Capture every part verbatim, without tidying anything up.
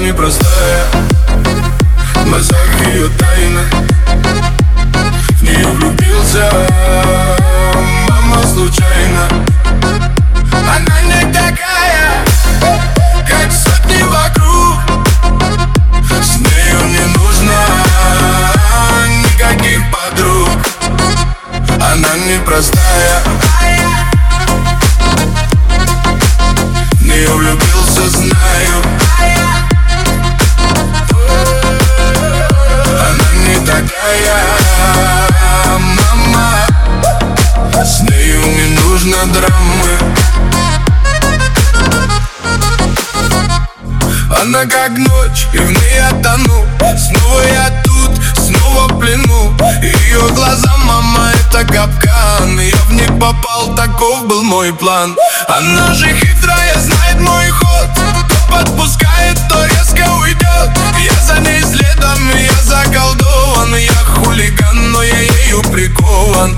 непростая, в глазах ее тайна. В нее влюбился, мама, случайно. Она не такая, как сотни вокруг. С нею не нужно никаких подруг. Она непростая, в нее влюбился, знаю. Она не такая, мама, с нею не нужно драмы. Она как ночь, и в ней я тону. Снова я тут, снова в плену. Ее глаза, мама, это капкан. Я в них попал, таков был мой план. Она же хитрая, знает мой ход. То подпускает, то резко уйдет. Я за ней следом, я заколдован. Я хулиган, но я ею прикован.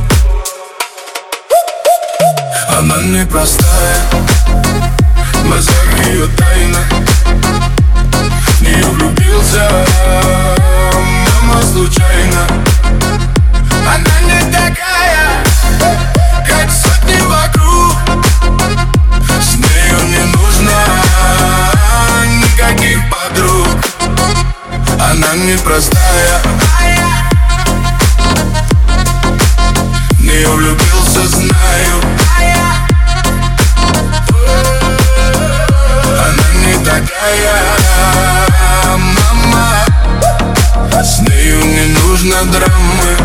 Она непростая, в глазах ее тайна. В нее влюбился, мама, случайно. Она не такая, как сотни вокруг. С нею не нужно никаких подруг. Она непростая, в нее влюбился, знаю. Она не такая, мама, с нею не нужно драмы.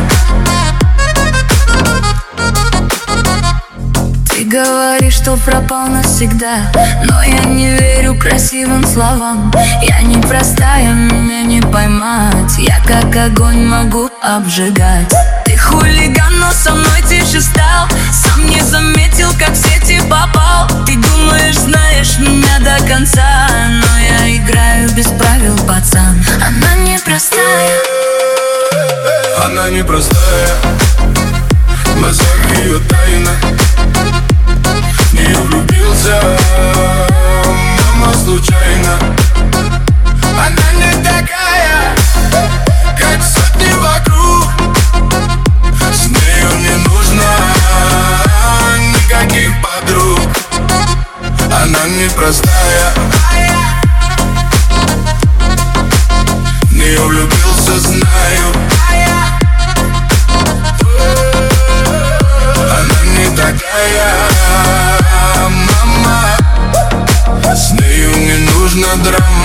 Ты говоришь, что пропал навсегда, но я не верю красивым словам. Я непростая, меня не поймать. Я как огонь могу обжигать. Ты хулиган, но со мной тише стал. Сам не заметил, как в сети попал. Ты думаешь, знаешь меня до конца, но я играю без правил, пацан. Она непростая, она непростая, в глазах ее тайна. В нее влюбился, мама, случайно. Она не такая, как сотни вокруг. С нею не нужно никаких подруг. Она непростая, в нее влюбился, знаю. Она не такая, мама, с нею не нужно драма.